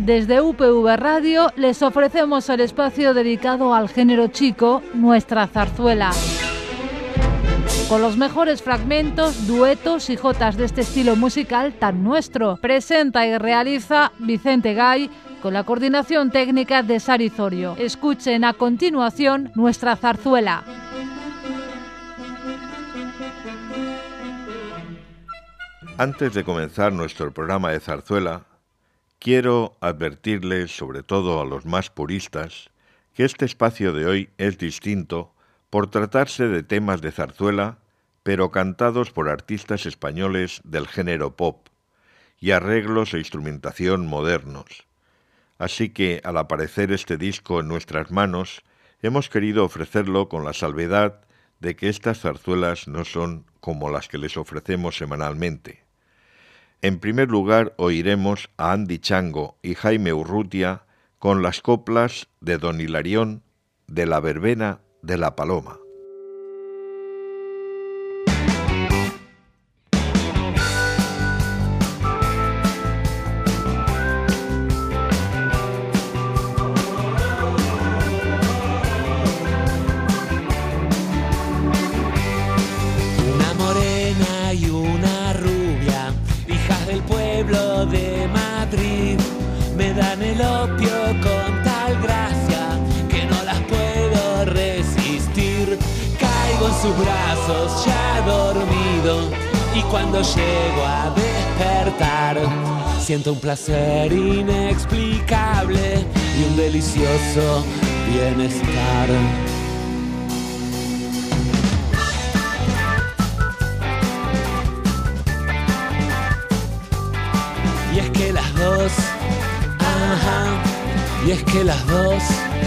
Desde UPV Radio les ofrecemos el espacio dedicado al género chico, Nuestra Zarzuela. Con los mejores fragmentos, duetos y jotas de este estilo musical tan nuestro. Presenta y realiza Vicente Gay con la coordinación técnica de Sari Zorio. Escuchen a continuación Nuestra Zarzuela. Antes de comenzar nuestro programa de zarzuela, quiero advertirles, sobre todo a los más puristas, que este espacio de hoy es distinto por tratarse de temas de zarzuela, pero cantados por artistas españoles del género pop y arreglos e instrumentación modernos. Así que, al aparecer este disco en nuestras manos, hemos querido ofrecerlo con la salvedad de que estas zarzuelas no son como las que les ofrecemos semanalmente. En primer lugar, oiremos a Andy Chango y Jaime Urrutia con las coplas de Don Hilarión de la Verbena de la Paloma. De Madrid me dan el opio con tal gracia que no las puedo resistir. Caigo en sus brazos ya dormido y cuando llego a despertar siento un placer inexplicable y un delicioso bienestar. Y es que las dos, y es que las dos,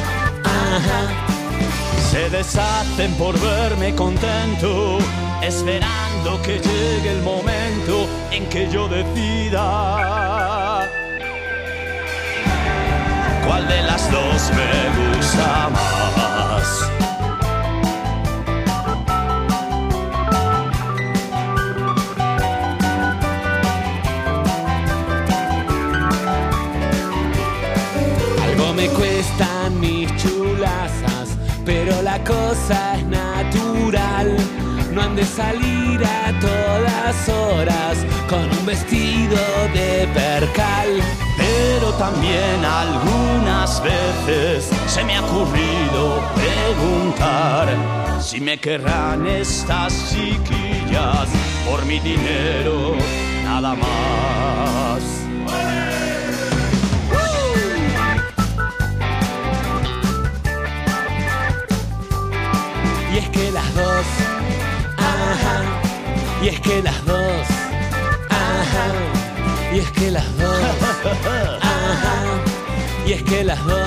se desaten por verme contento, esperando que llegue el momento en que yo decida cuál de las dos me gusta más. Me cuestan mis chulazas, pero la cosa es natural. No han de salir a todas horas con un vestido de percal. Pero también algunas veces se me ha ocurrido preguntar si me querrán estas chiquillas por mi dinero nada más. Y es que las dos, y es que las dos, y es que las dos, y es que las dos,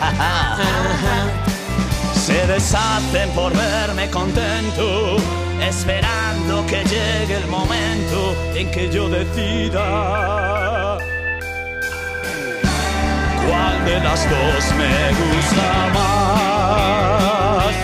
se desaten por verme contento, esperando que llegue el momento en que yo decida cuál de las dos me gusta más.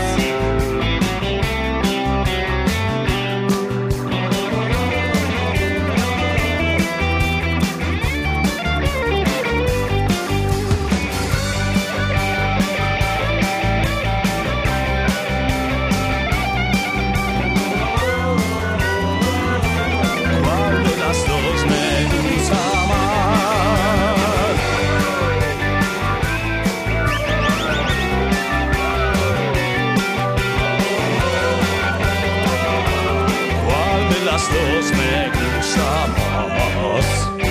Dos me gustamos.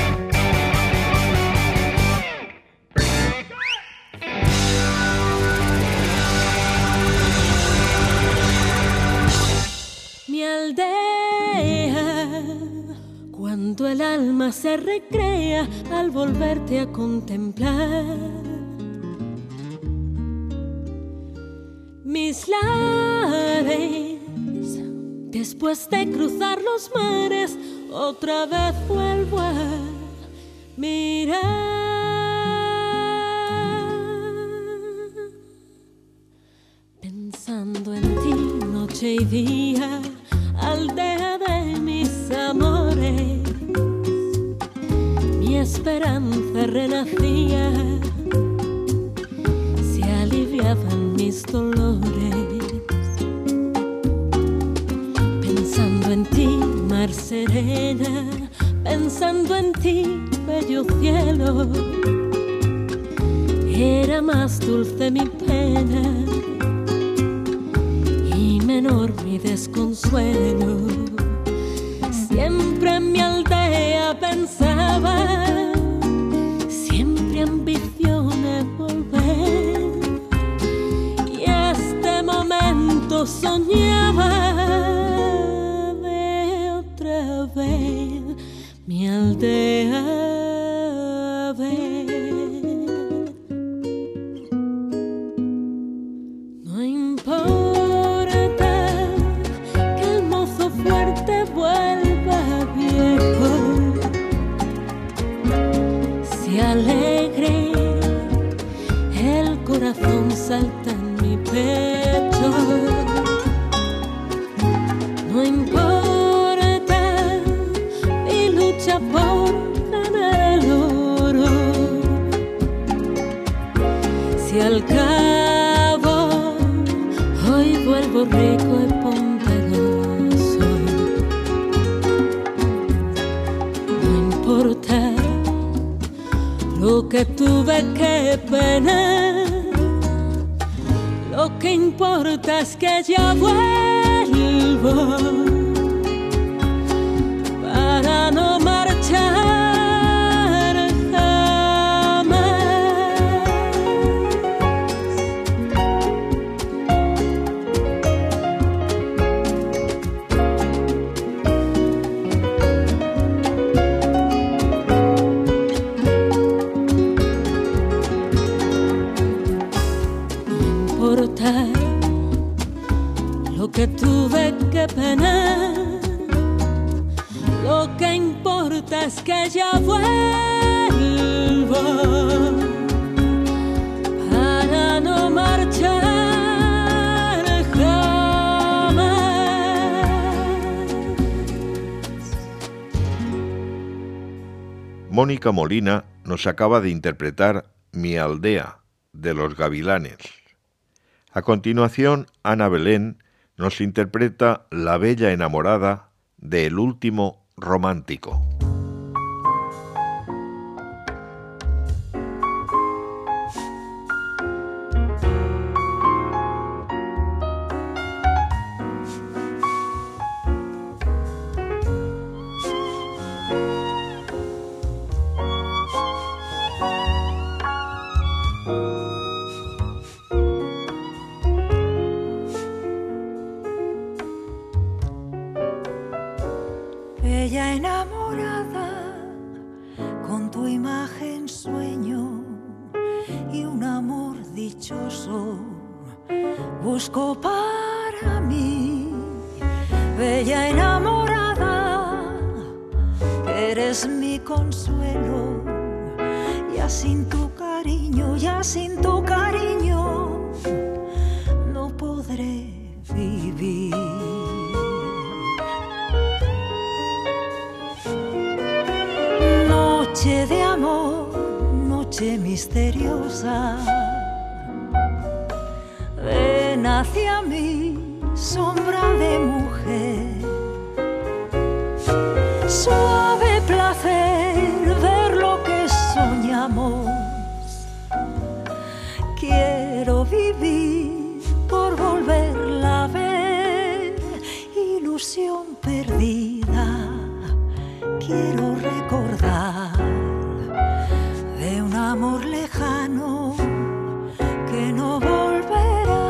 Mi aldea, cuando el alma se recrea al volverte a contemplar. Mis lares, después de cruzar los mares, otra vez vuelvo a mirar. Pensando en ti noche y día, aldea de mis amores. Mi esperanza renacía, se aliviaban mis dolores. Pensando en ti, mar serena, pensando en ti, bello cielo, era más dulce mi pena y menor mi desconsuelo. Siempre en mi aldea pensaba, siempre ambicioné volver, y este momento soñaba de otra vez mi aldea ver. No importa que el mozo fuerte vuelva viejo, si alegre el corazón salta en mi pecho. No importa mi lucha por ganar el oro, si al cabo hoy vuelvo rico y ponderoso. No importa lo que tuve que penar, lo que importa es que ya vuelvo para no marchar jamás. No importa lo que tuve que penar, lo que importa es que ya vuelvo para no marchar jamás. Mónica Molina nos acaba de interpretar Mi aldea, de Los Gavilanes. A continuación, Ana Belén nos interpreta La bella enamorada, de El último romántico. Bella enamorada, con tu imagen sueño y un amor dichoso busco para mí. Bella enamorada, que eres mi consuelo, ya sin tu cariño, ya sin tu cariño no podré vivir. Noche de amor, noche misteriosa, ven hacia mí, sombra de mujer. Suave placer ver lo que soñamos. Quiero vivir por volverla a ver, ilusión perdida. Quiero recordar de un amor lejano que no volverá.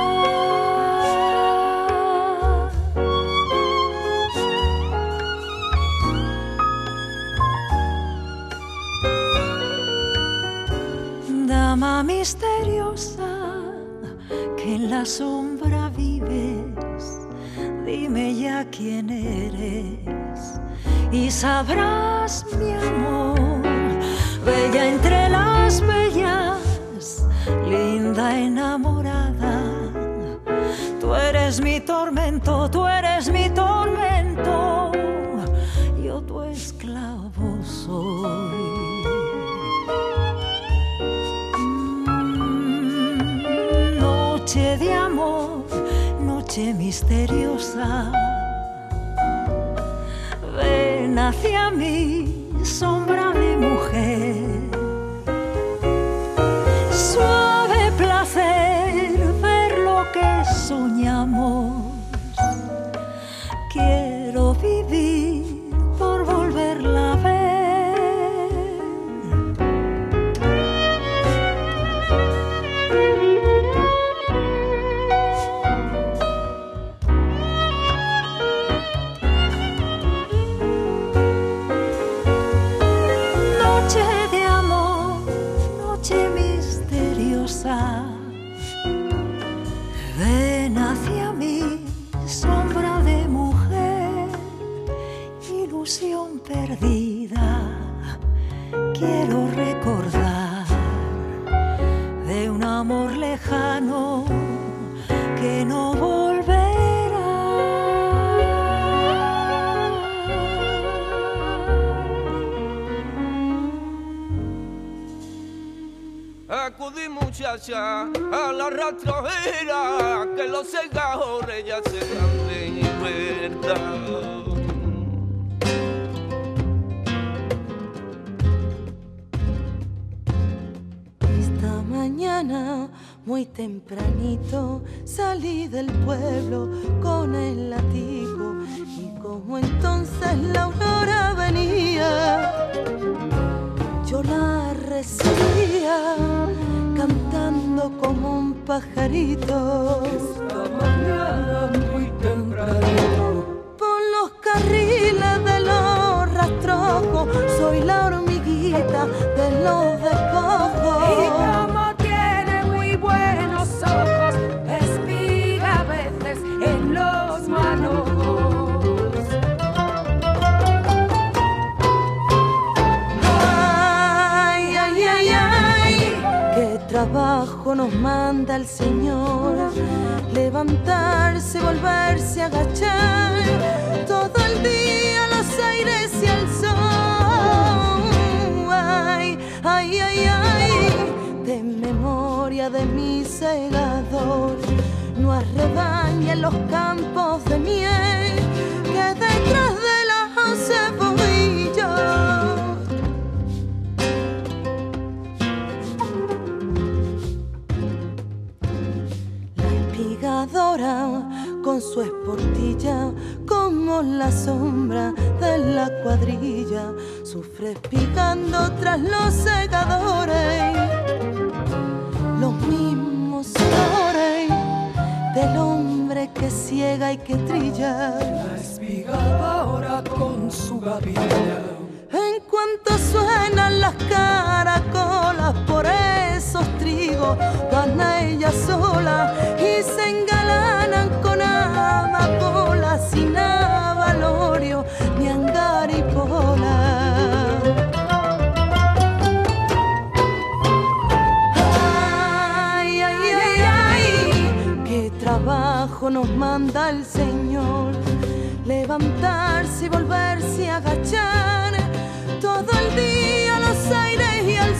Dama misteriosa que en la sombra vives, dime ya quién eres y sabrás mi amor. Bella entre las bellas, linda enamorada, tú eres mi tormento, tú eres mi tormento, yo tu esclavo soy. noche de amor, noche misteriosa. Ven hacia mí, sombra de mujer. Suave placer ver lo que soñamos. Quiero vivir por volverla a ver. Ven hacia mí, sombra de mujer, ilusión perdida. Quiero recordar de un amor lejano que no volverá. Acudí muchacha a la rastrojera, que los segadores ya se dan de libertad. Esta mañana muy tempranito salí del pueblo con el látigo, y como entonces la aurora venía, yo la recibía cantando como un pajarito. Esta mañana muy tempranito por los carriles de los rastrojos, soy la hormiguita de los despojos. y como tiene muy buenos ojos, espiga a veces en los manojos. Trabajo nos manda el Señor, levantarse, volverse a agachar, todo el día los aires y el sol. Ay, ay, ay, ay, de memoria de mi segador, no arrebañe en los campos de miel, que detrás de las cebollas. Con su esportilla, como la sombra de la cuadrilla, sufre espigando tras los segadores, los mismos olores del hombre que ciega y que trilla. La espigadora con su gavilla, en cuanto suenan las caracolas por esos trigos, van a ella sola y se engalanan con amapola, sin avalorio ni angaripola. Ay, ay, ay, ay, qué trabajo nos manda el Señor, levantarse y volverse a agachar, todo el día los aires y el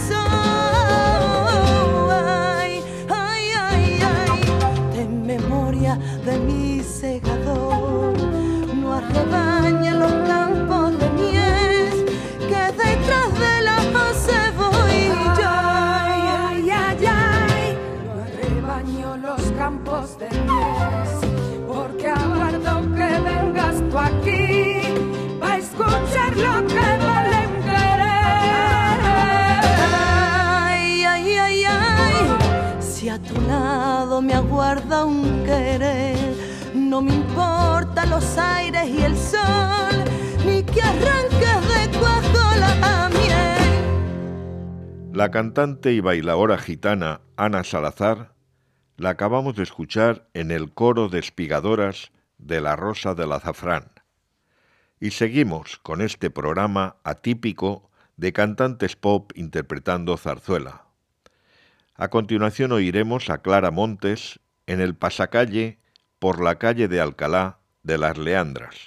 sol. Ay, ay, ay, ay, de memoria de mi segador, no arrebaña los campos de miel, que detrás de la cebolla. ay, ay, ay, ay, no arrebaño los campos de miel, porque aguardo que vengas tú aquí pa' escuchar lo que vale un querer. Ay, ay, ay, ay, si a tu lado me aguarda un querer, no me importa los aires y el sol, ni que arranques de cuajo la miel. La cantante y bailadora gitana Ana Salazar la acabamos de escuchar en el coro de espigadoras de La Rosa del Azafrán. Y seguimos con este programa atípico de cantantes pop interpretando zarzuela. A continuación oiremos a Clara Montes en el pasacalle por la calle de Alcalá de las Leandras.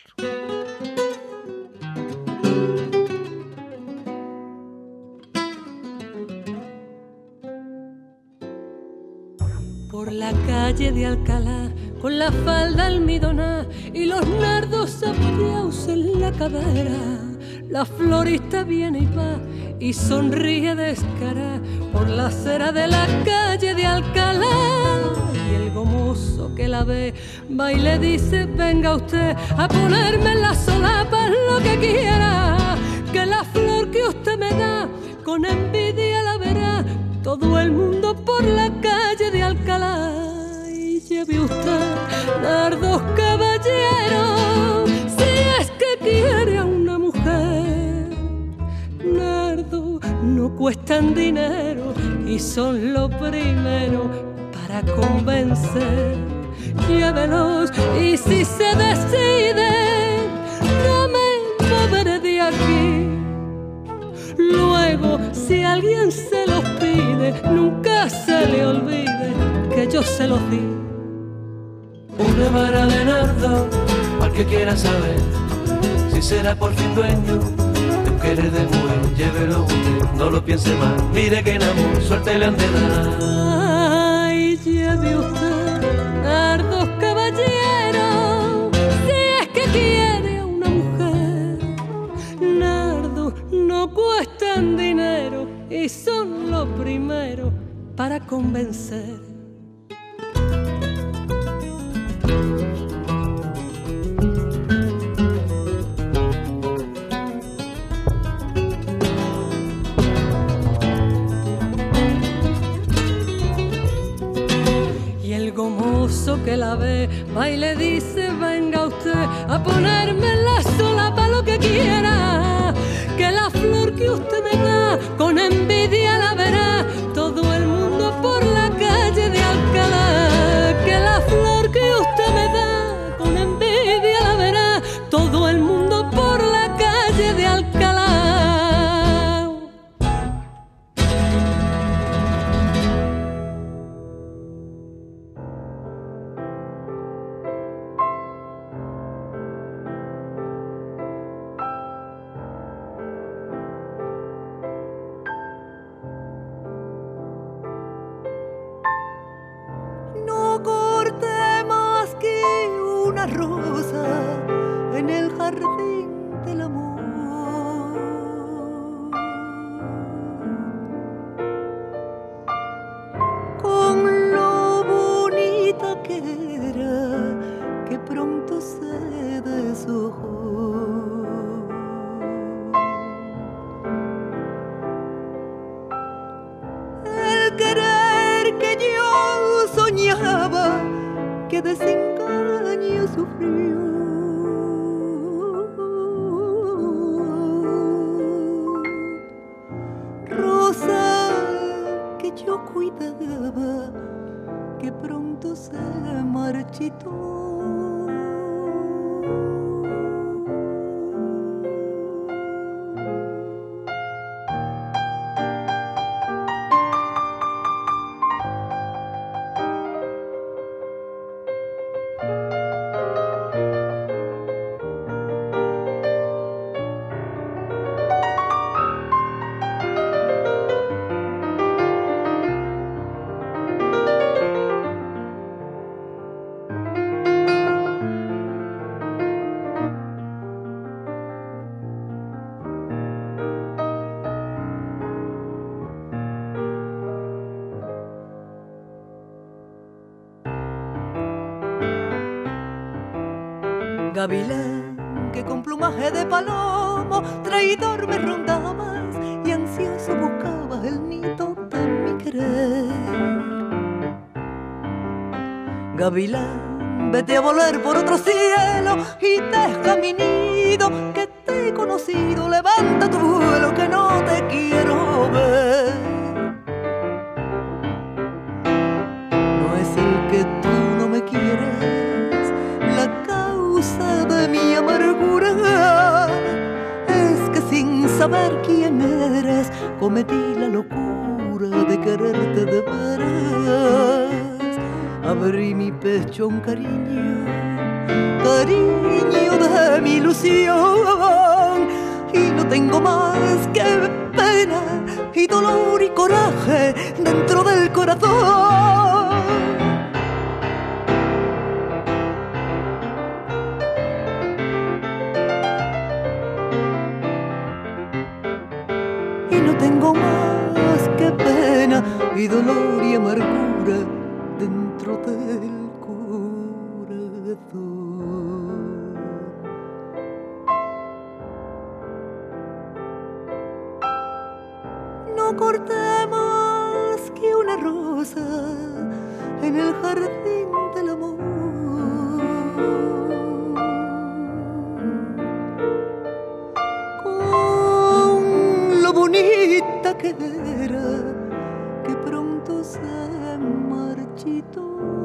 Por la calle de Alcalá, con la falda almidonada y los nardos apoyados en la cadera, la florista viene y va y sonríe descarada por la acera de la calle de Alcalá. Y el gomoso que la ve va y le dice: venga usted a ponerme en la solapa lo que quiera, que la flor que usted me da con envidia la verá todo el mundo por la calle de Alcalá. Y lleve usted nardos caballeros si es que quiere a una mujer. Nardos no cuestan dinero y son lo primero para convencer. Llévelos y si se decide no me moveré de aquí. Luego, si alguien se los pide, nunca se le olvide que yo se los di. Una vara de nardo, al que quiera saber si será por fin dueño de un querer de mujer. Llévelo usted, no lo piense más, mire que en amor suerte le han de dar. Ay, lleve usted nardos caballeros si es que quiere a una mujer. Nardos no cuestan dinero y son lo primero para convencer. Y el gomoso que la ve va y le dice: venga usted a ponerme en la solapa lo que quiera, que la flor que usted me da con envidia la verá todo el mundo por la calle de Alcalá, que la flor que usted me da con envidia la verá todo el mundo por la calle de Alcalá. No corté más que una rosa en el jardín del amor. Con lo bonita que era, que pronto se deshojó. El querer que yo soñaba, que desengaño sufrió. Rosa que yo cuidaba, que pronto se marchitó. Gavilán que con plumaje de palomo traidor me rondabas y ansioso buscabas el nido de mi querer. Gavilán, vete a volar por otro cielo y deja mi nido que te he conocido. Levanta tu vuelo que no te quiero ver. No es el que tú no me quieres la causa de mi amargura, es que sin saber quién eres cometí la locura de quererte de veras. Abrí mi pecho a un cariño, cariño de mi ilusión, y no tengo más que pena y dolor y coraje dentro del corazón. dentro del corazón. No corté más que una rosa en el jardín del amor. Con lo bonita que era, que pronto se marchitó.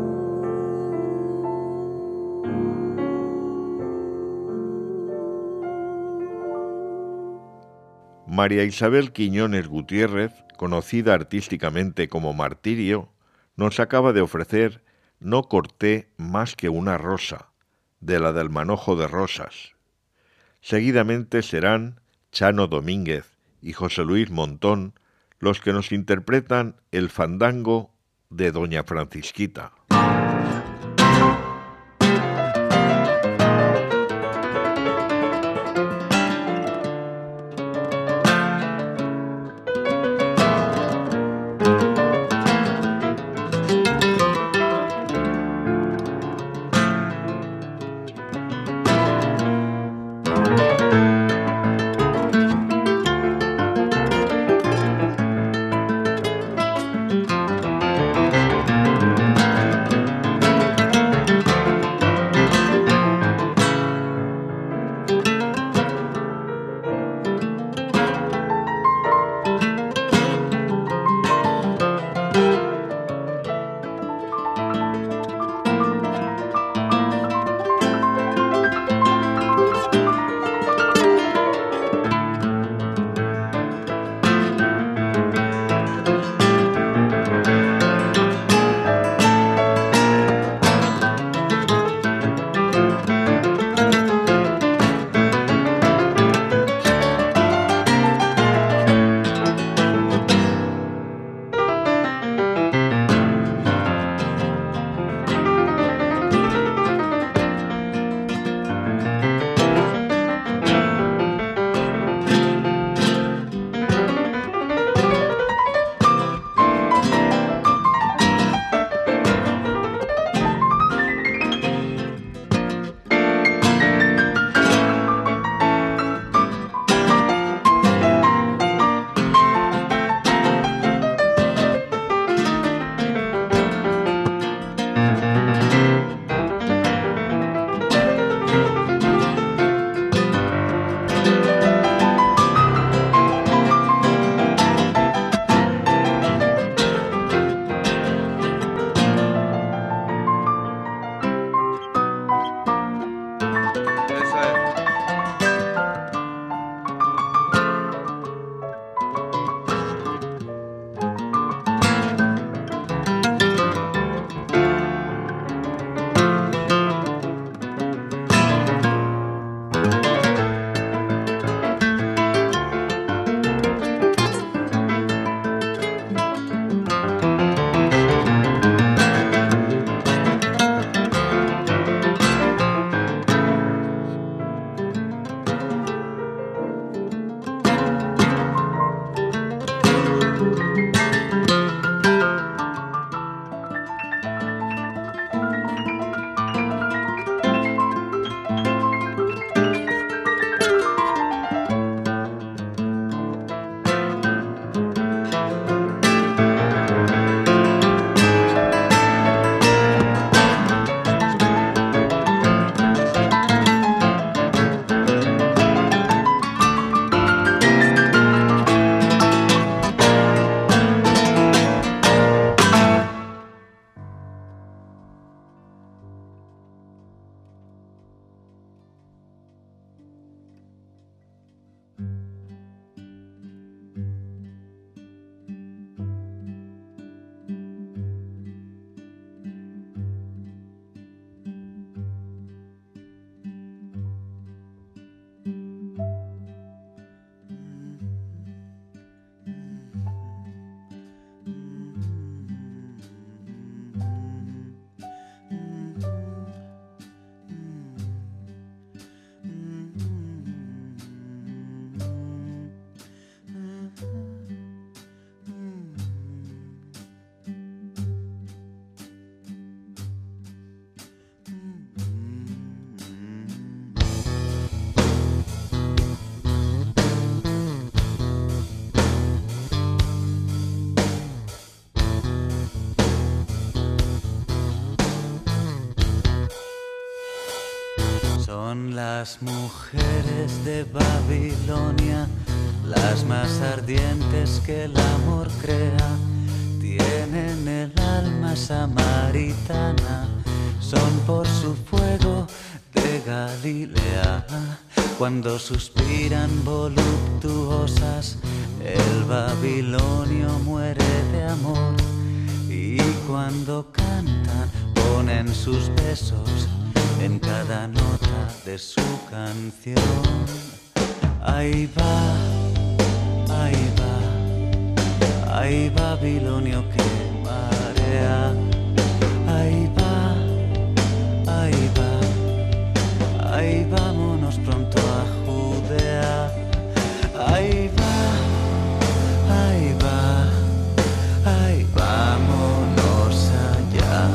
María Isabel Quiñones Gutiérrez, conocida artísticamente como Martirio, nos acaba de ofrecer No corté más que una rosa, de la del Manojo de Rosas. Seguidamente serán Chano Domínguez y José Luis Montón los que nos interpretan el fandango de Doña Francisquita. Son las mujeres de Babilonia, las más ardientes que el amor crea. Tienen el alma samaritana, son por su fuego de Galilea. Cuando suspiran voluptuosas, el babilonio muere de amor. Y cuando cantan, ponen sus besos en cada nota de su canción. Ahí va, ahí va, ahí Babilonio que marea. Ahí va, ahí va, ahí vámonos pronto a Judea. Ahí va, ahí va, ahí vámonos allá.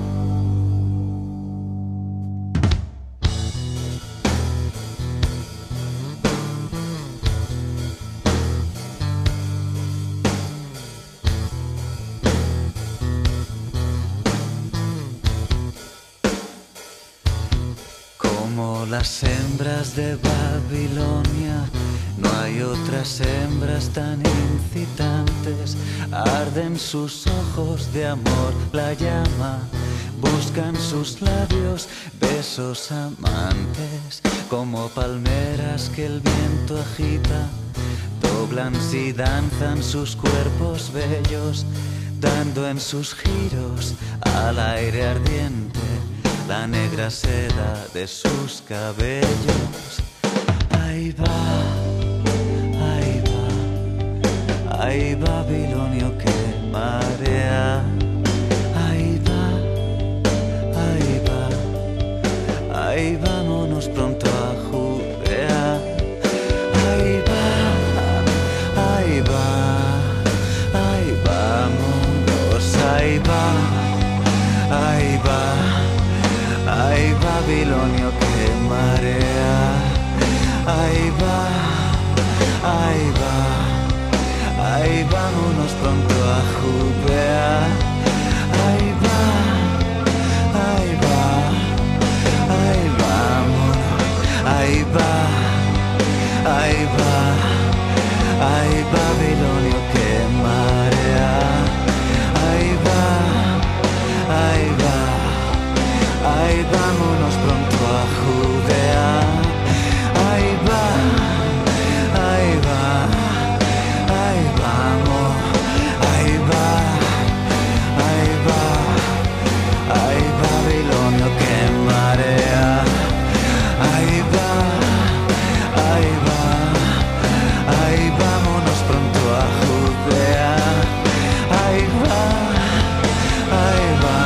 Como las hembras de Babilonia, no hay otras hembras tan incitantes. Arden sus ojos de amor la llama, buscan sus labios besos amantes. Como palmeras que el viento agita, doblan y danzan sus cuerpos bellos, dando en sus giros al aire ardiente la negra seda de sus cabellos. Ahí va, ahí va, ahí Babilonio que marea. Ahí va, ahí va, ahí vámonos pronto a Judea. Ahí va, ahí va, ahí vámonos. Ahí va, ahí va, ay Babilonio que marea. Ahí va, ahí va, ahí vámonos pronto a Judea. Ahí va, ahí va, ahí vámonos. Ahí va, ahí va, ahí Babilonio que marea. Ahí va, ahí va, ahí vámonos pronto a Judea. Ahí va, ahí va, ahí vamos. Ahí va, ahí va, ahí Babilonio que marea. Ahí va, ahí va, ahí vámonos pronto a Judea. Ahí va, ahí va,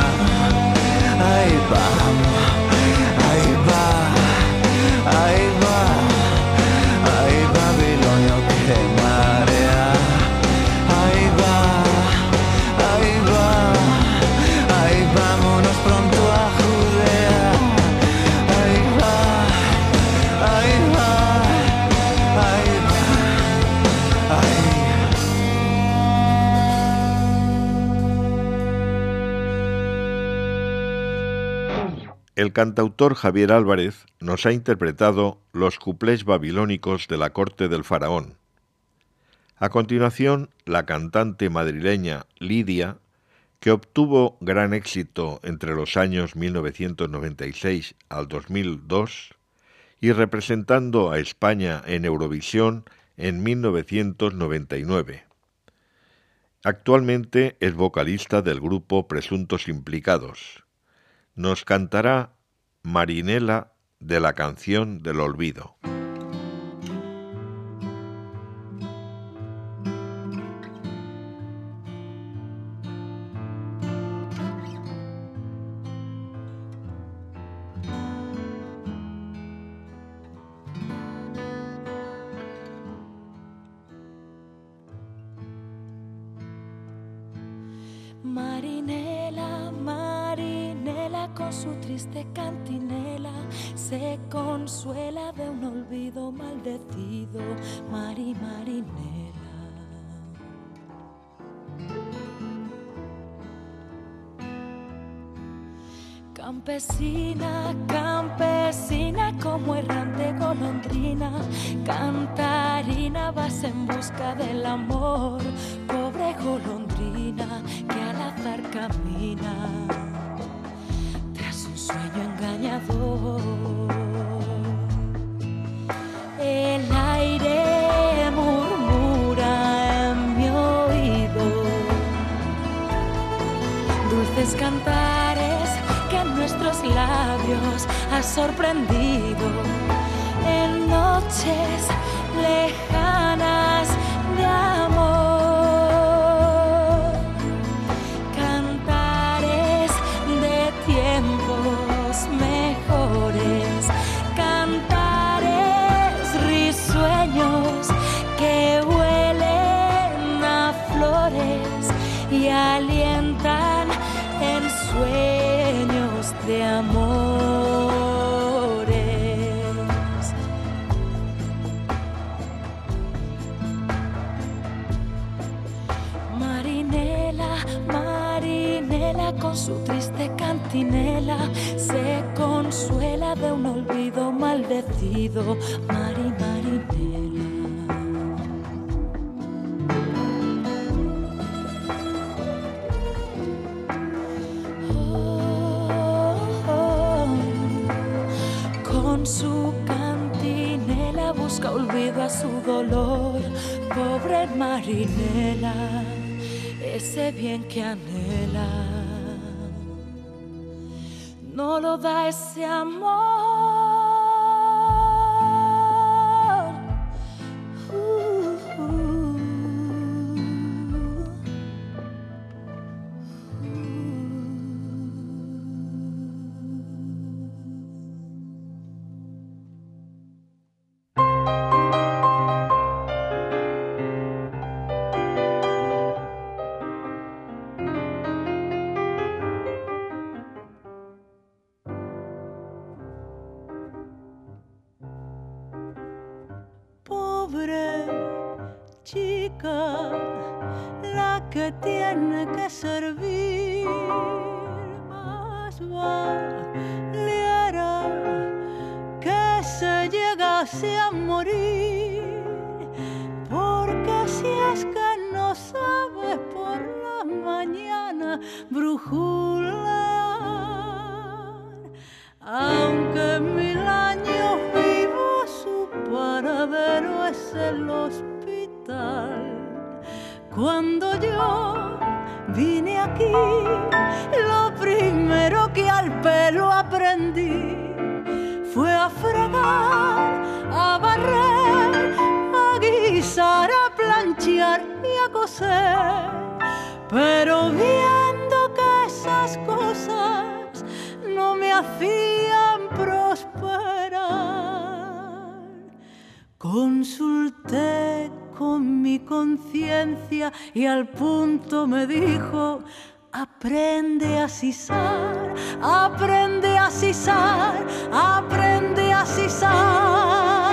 ahí vamos, ahí va, ahí va, ahí Babilonio que marea. Ahí va, ahí va, ahí vámonos pronto a Judea. Ahí va, ahí va, ahí va, ahí. El cantautor Javier Álvarez nos ha interpretado los cuplés babilónicos de la corte del faraón. A continuación, la cantante madrileña Lidia, que obtuvo gran éxito entre los años 1996 al 2002 y representando a España en Eurovisión en 1999. Actualmente es vocalista del grupo Presuntos Implicados. Nos cantará Marinela de la canción del olvido. Marinela, Marinela, con su triste cantinela se consuela de un olvido maldecido. Marinela. Campesina, campesina, como errante golondrina, cantarina, vas en busca del amor. Pobre golondrina que al azar camina tras un sueño engañador. El aire murmura en mi oído dulces cantares que en nuestros labios has sorprendido en noches lejanas de amor. Cantares de tiempos mejores, cantares risueños que huelen a flores y alientan en sueños de amores. Marinela, Marinela, con su triste cantinela se consuela de un olvido maldecido. Marinela. Su cantinela busca olvido a su dolor. Pobre Marinela, ese bien que anhela no lo da ese amor. La que tiene que servir más valiera que se llegase a morir, porque si es que no sabes por la mañana brujulear, aunque 1000 años vivo, su paradero es el hospital. Cuando yo vine aquí, lo primero que al pelo aprendí fue a fregar, a barrer, a guisar, a planchar y a coser. Pero viendo que esas cosas no me hacían prosperar, consulté con mi conciencia y al punto me dijo: aprende a sisar, aprende a sisar, aprende a sisar.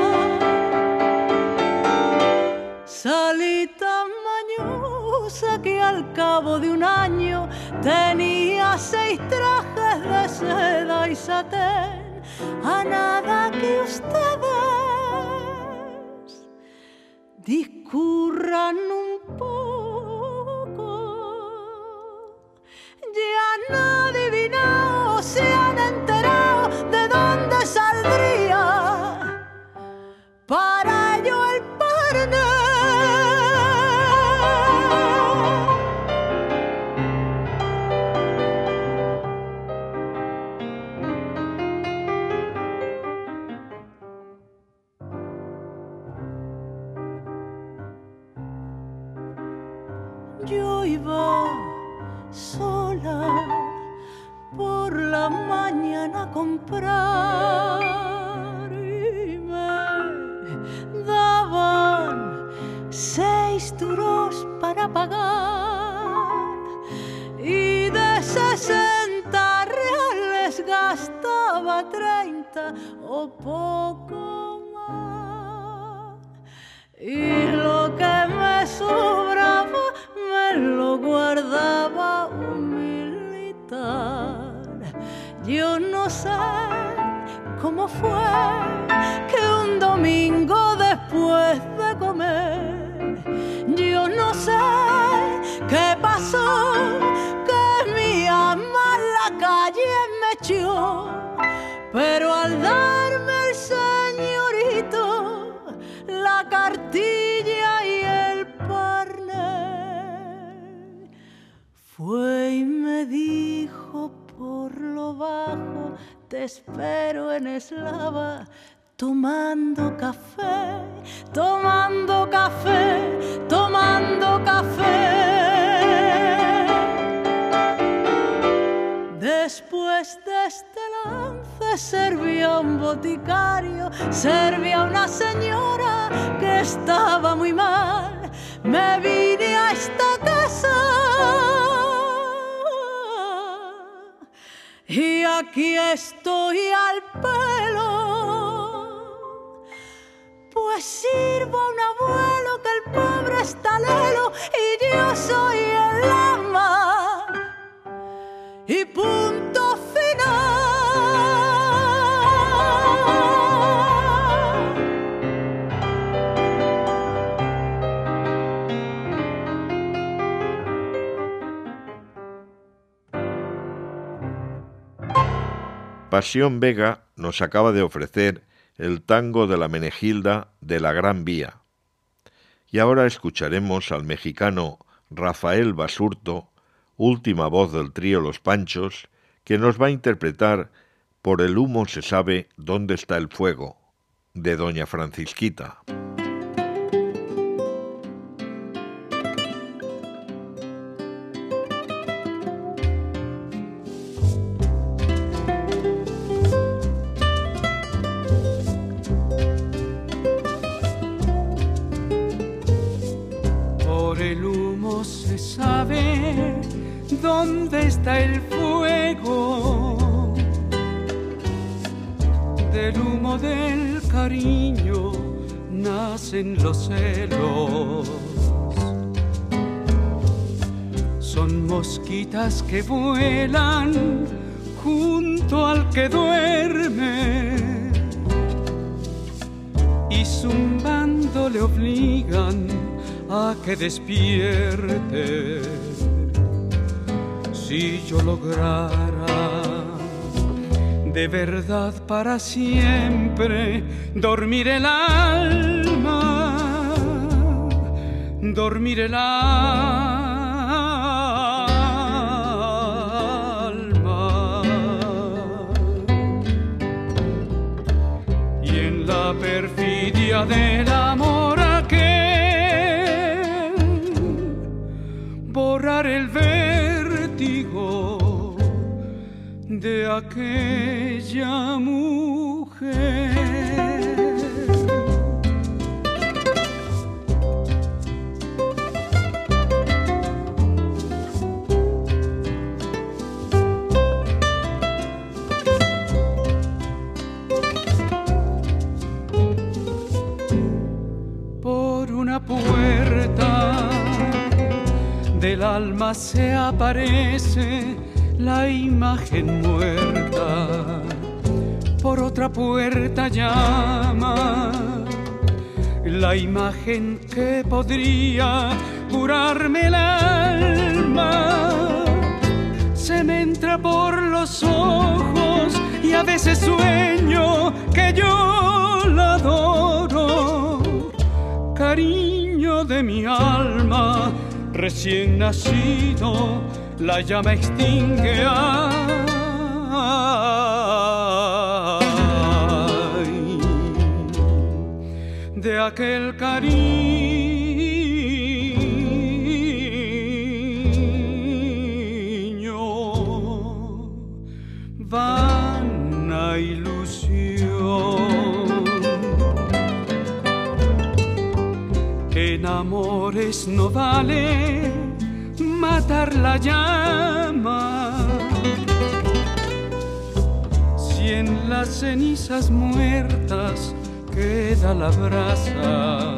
Salí tan mañosa que al cabo de un año tenía 6 trajes de seda y satén, a nada que ustedes discurran un poco. Ya han adivinado, se han enterado de dónde saldría para ello el Parné. Yo iba sola por la mañana a comprar y me daban 6 duros para pagar, y de 60 reales gastaba 30 o poco más, y lo que me sobraba me lo guardaba un militar Yo no sé cómo fue que un domingo después de comer, yo no sé qué pasó, que mi alma en la calle me echó, pero al darme el señorito la cartilla y el parné, fue y me dijo por lo bajo: te espero en Eslava, tomando café, tomando café, tomando café. Después de este lance servía un boticario, servía una señora que estaba muy mal. Me vine a esta casa y aquí estoy al pelo, pues sirvo a un abuelo que el pobre está lelo y yo soy el ama y punto final. Pasión Vega nos acaba de ofrecer el tango de la Menegilda de la Gran Vía. Y ahora escucharemos al mexicano Rafael Basurto, última voz del trío Los Panchos, que nos va a interpretar Por el humo se sabe dónde está el fuego, de Doña Francisquita. ¿Dónde está el fuego? Del humo del cariño nacen los celos. Son mosquitas que vuelan junto al que duerme y zumbando le obligan a que despierte. Si yo lograra de verdad para siempre dormir el alma, dormir el alma, y en la perfidia del amor aquel borrar el vértigo de aquella mujer. Por una puerta del alma se aparece la imagen muerta, por otra puerta llama la imagen que podría curarme el alma. Se me entra por los ojos y a veces sueño que yo la adoro. Cariño de mi alma, recién nacido, la llama extingue. Ay, de aquel cariño, vana ilusión. En amores no vale matar la llama, si en las cenizas muertas queda la brasa.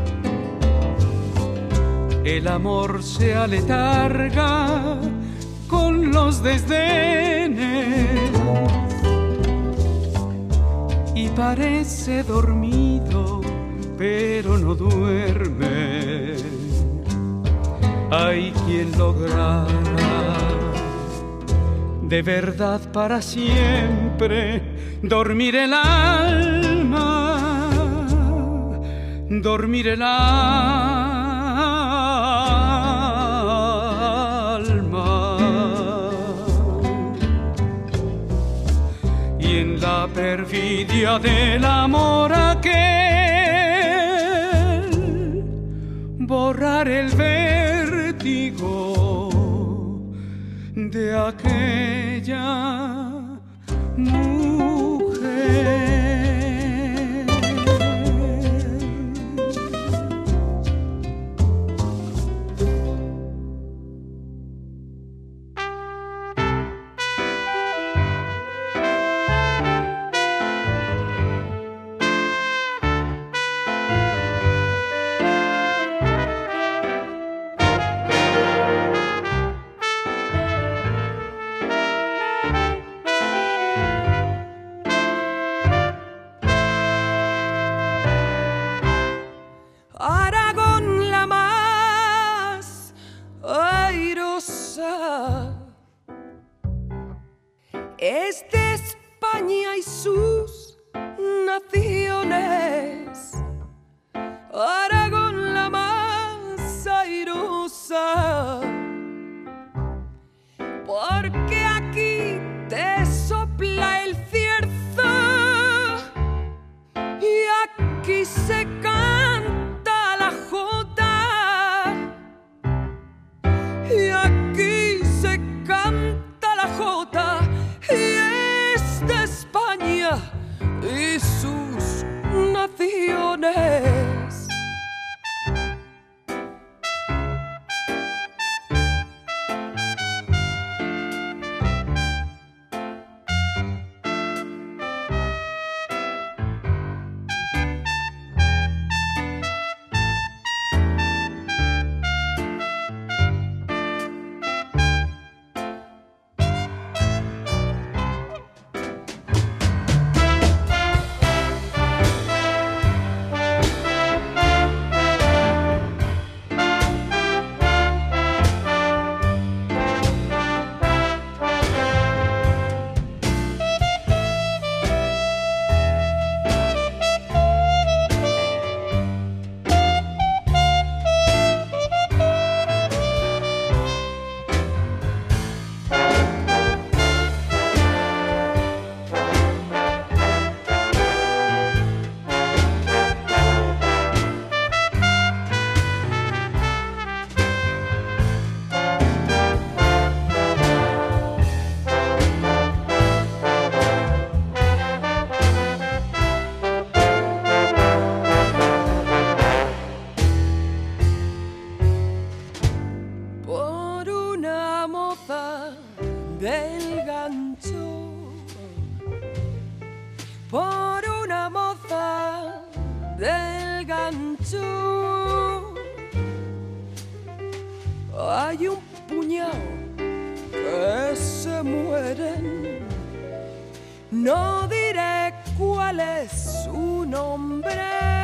El amor se aletarga con los desdenes y parece dormido, pero no duerme. Hay quien logrará de verdad para siempre dormir el alma, dormir el alma. Y en la perfidia del amor aquel borrar el vértigo de aquella mujer. Es de España y sus naciones, Aragón la más airosa, porque aquí te sopla el cierzo y aquí se canta la jota y aquí se canta la jota. Y es de España y sus naciones. Del gancho, por una moza del gancho, hay un puñado que se mueren. No diré cuál es su nombre,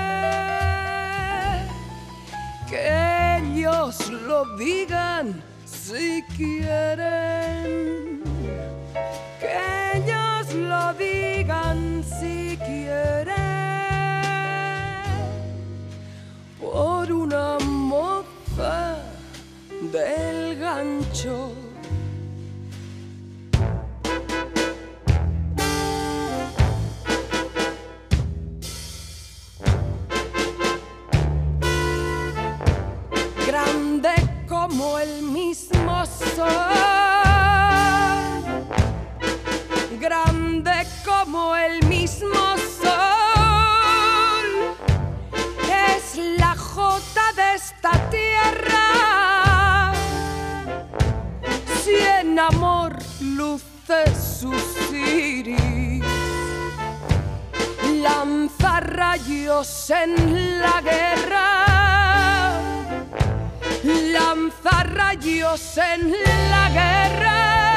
que ellos lo digan si quieren, que ellos lo digan si quieren, por una moza del gancho. Grande como el mismo sol, grande como el mismo sol, es la jota de esta tierra. Si en amor luce sus iris, lanza rayos en la guerra, lanza rayos en la guerra,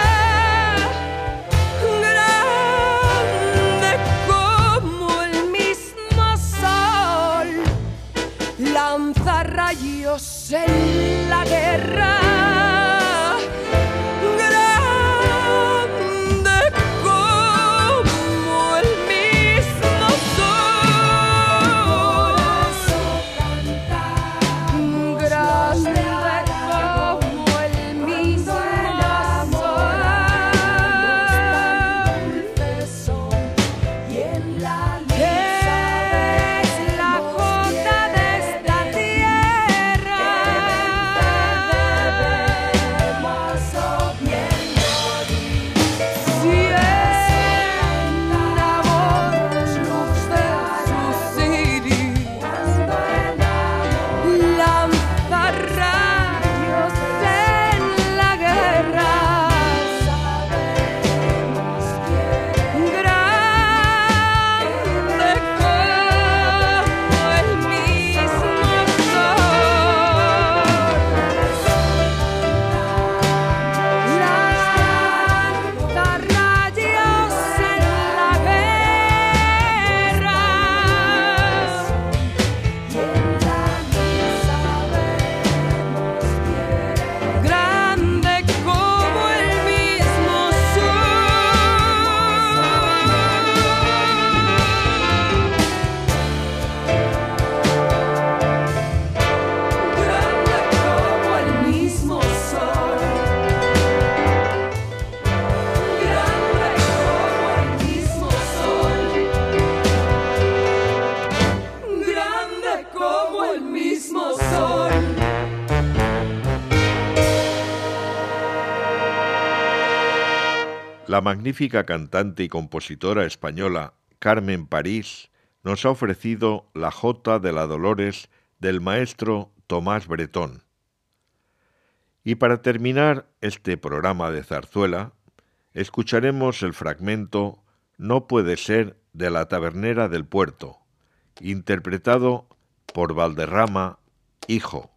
grande como el mismo sol, lanza rayos en la guerra. La magnífica cantante y compositora española Carmen París nos ha ofrecido la Jota de la Dolores del maestro Tomás Bretón. Y para terminar este programa de zarzuela, escucharemos el fragmento No puede ser de La tabernera del puerto, interpretado por Valderrama, hijo.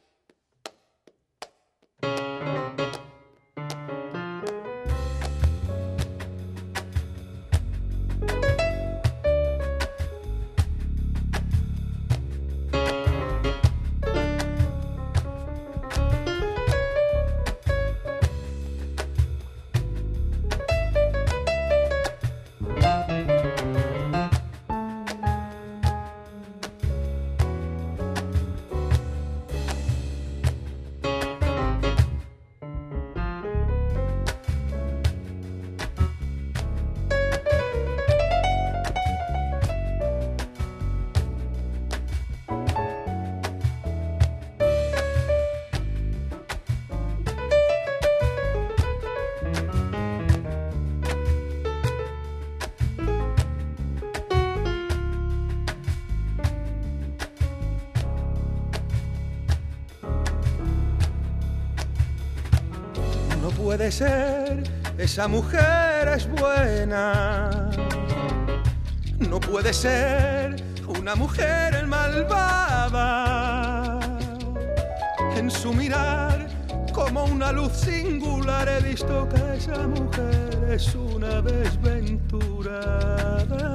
Puede ser, esa mujer es buena. No puede ser una mujer malvada. En su mirar, como una luz singular, he visto que esa mujer es una desventurada.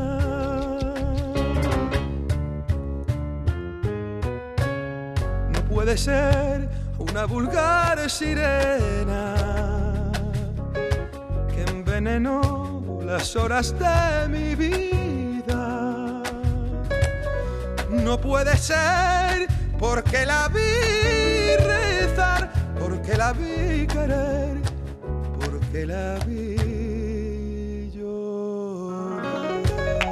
No puede ser una vulgar sirena que envenenó las horas de mi vida. No puede ser porque la vi rezar, porque la vi querer, porque la vi llorar.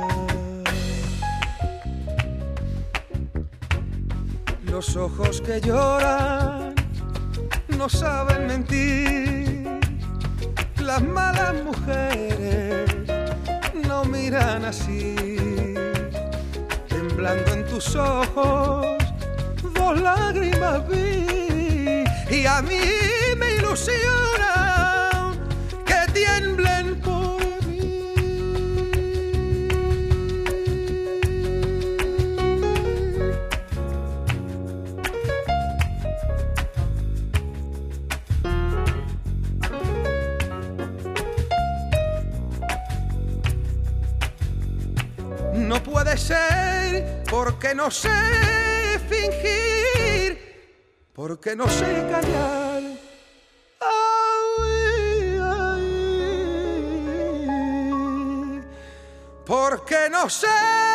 Los ojos que lloran no saben mentir, las malas mujeres no miran así. Temblando en tus ojos, dos lágrimas vi, y a mí me ilusiona que tiemblen por mí. No puede ser porque no sé fingir, porque no sé callar. Ay, ay, porque no sé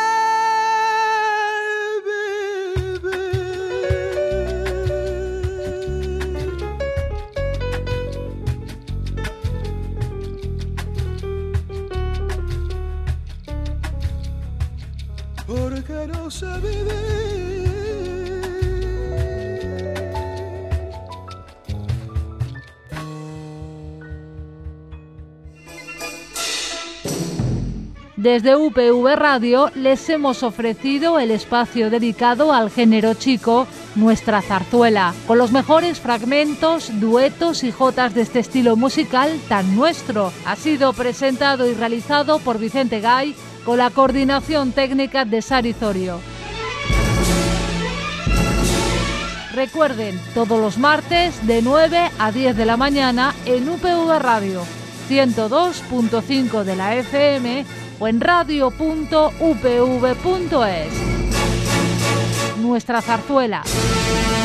porque no sé vivir. Desde UPV Radio les hemos ofrecido el espacio dedicado al género chico, Nuestra Zarzuela, con los mejores fragmentos, duetos y jotas de este estilo musical tan nuestro. Ha sido presentado y realizado por Vicente Gay, con la coordinación técnica de Sari Zorio. Recuerden, todos los martes de 9 a 10 de la mañana en UPV Radio, 102.5 de la FM o en radio.upv.es. Nuestra Zarzuela.